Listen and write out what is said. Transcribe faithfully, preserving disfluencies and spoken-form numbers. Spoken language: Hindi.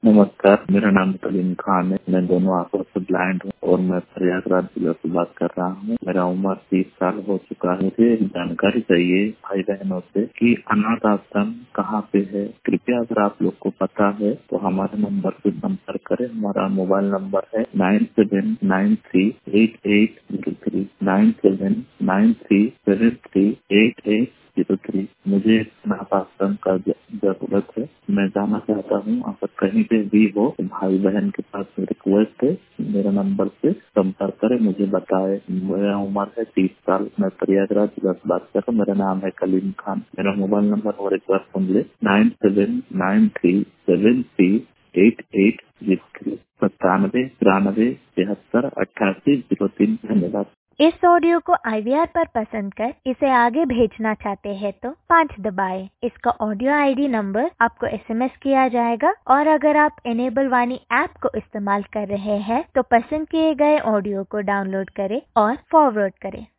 नमस्कार, मेरा नाम कलीम खान है। मैं दोनों आंखों से ब्लाइंड हूँ और मैं प्रयागराज जिला से बात कर रहा हूँ। मेरा उम्र तीस साल हो चुका है। मुझे एक जानकारी चाहिए भाई बहनों से कि अनाथ आश्रम कहाँ पे है। कृपया अगर आप लोग को पता है तो हमारे नंबर से संपर्क करें। हमारा मोबाइल नंबर है nine seven nine three eight eight zero three nine seven nine three seven three eight eight zero three. मुझे अनाथ आश्रम का जरूरत है। मैं जाना चाहता हूँ। अगर कहीं पे भी हो तो भाई बहन के पास रिक्वेस्ट है, मेरे नंबर से संपर्क करें, मुझे बताए। मेरा उम्र है तीस साल। मैं प्रयागराज जिला से बात कर रहा हूँ। मेरा नाम है कलीम खान। मेरा मोबाइल नंबर और एक बार सुन ले, nine seven nine three seven three eight eight zero three सत्तानवे तिरानवे तिहत्तर अट्ठासी जीरो तीन। धन्यवाद। इस ऑडियो को आई वी आर पर पसंद कर इसे आगे भेजना चाहते हैं तो पाँच दबाएं। इसका ऑडियो आई डी नंबर आपको एस एम एस किया जाएगा और अगर आप इनेबल वाणी ऐप को इस्तेमाल कर रहे हैं तो पसंद किए गए ऑडियो को डाउनलोड करें और फॉरवर्ड करें।